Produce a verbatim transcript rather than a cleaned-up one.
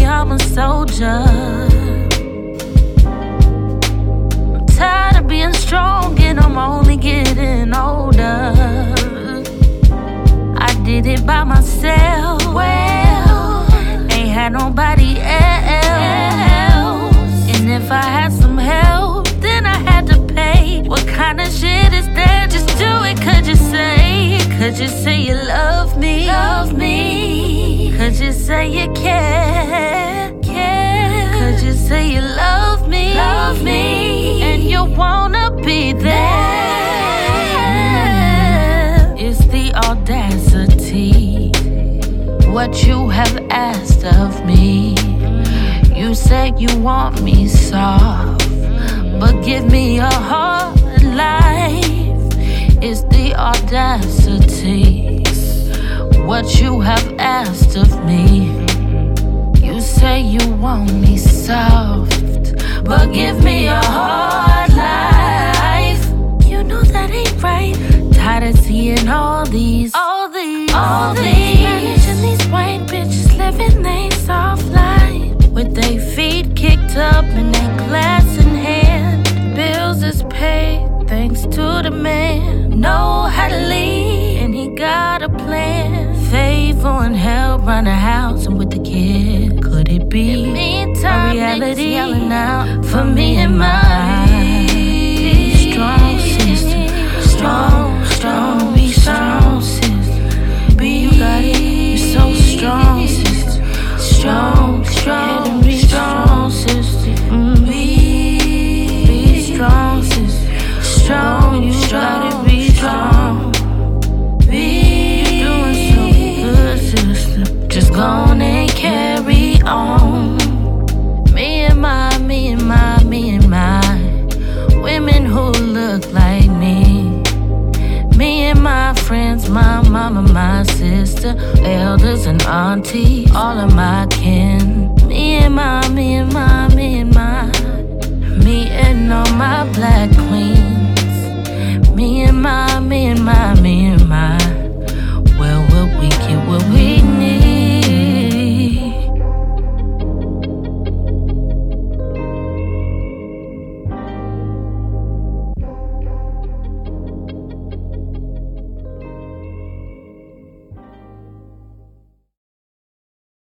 I'm a soldier. I'm tired of being strong and I'm only getting older. I did it by myself. Well, ain't had nobody else. And if I had some help, then I had to pay. What kind of shit is that? Just do it, could you say? Could you say you love me? Love me. Could you say you care? Care. Could you say you love me? Love me. And you wanna be there. It's the audacity. What you have asked of me. You said you want me soft, but give me a hard life. It's the audacity. What you have asked of me. You say you want me soft, but give me a hard life. You know that ain't right. Tired of seeing all these, all these, all these Spanish and these white bitches living they soft life, with their feet kicked up and their glass in hand. Bills is paid thanks to the man. Know how to lead and he got a plan. Favor and help run the house and with the kid. Could it be a reality yelling out for me and mine? Be strong, sister. Strong, strong, be strong, sister. Be you got it. You're so strong, sister. Strong, strong, be strong, sister. Mm. Be, be strong, sister. Strong, you gotta be strong. Be, you're doing so good, sister. Just go on and carry on. Me and my, me and my, me and my women who look like me. Me and my friends, my mama, my sister, elders and aunties, all of my kin.